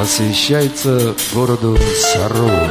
посвящается городу Сарову.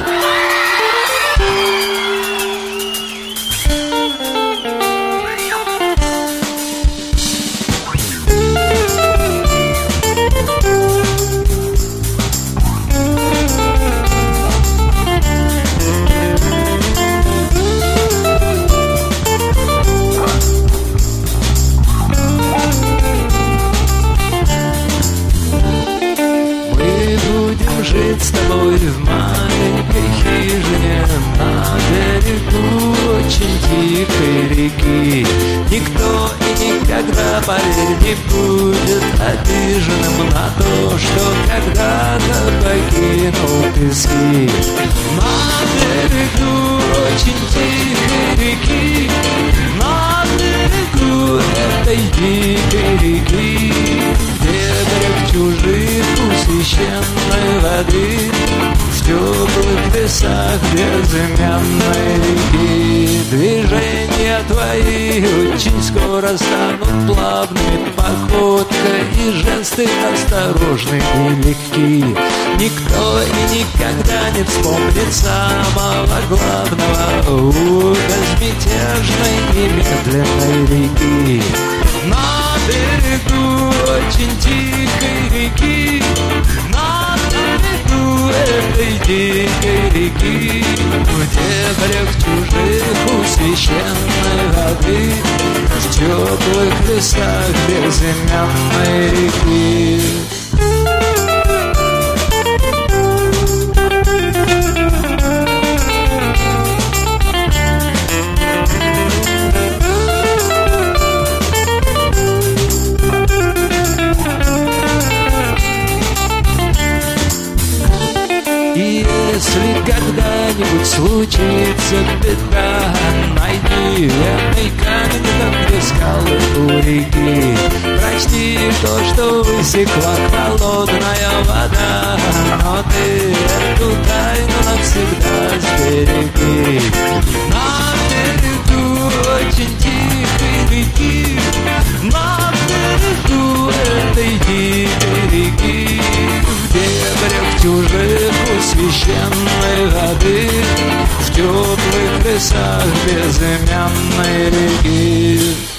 Жить с тобой в маленькой хижине на берегу очень тихой реки. Никто и никогда, поверь, не будет обиженным на то, что когда-то покинул пески. На берегу очень тихой реки, на берегу этой дикой реки, где берег чужих у священной воды, в теплых лесах безымянной реки. Движения твои очень скоро станут плавными, походка и жесты осторожны и легки. Никто и никогда не вспомнит самого главного у безмятежной и медленной реки. На берегу очень тихой реки, на берегу этой дикой реки, где берег чужих у священной воды, в теплых лесах безымянной реки. Если когда-нибудь случится беда, найди верный камень, там где скалы у реки. Прочти то, что высекла холодная вода, но ты эту тайну навсегда сбереги. На берегу очень тихой реки, на берегу этой дикой реки, где берег чужих у священной воды, в теплых лесах безымянной реки.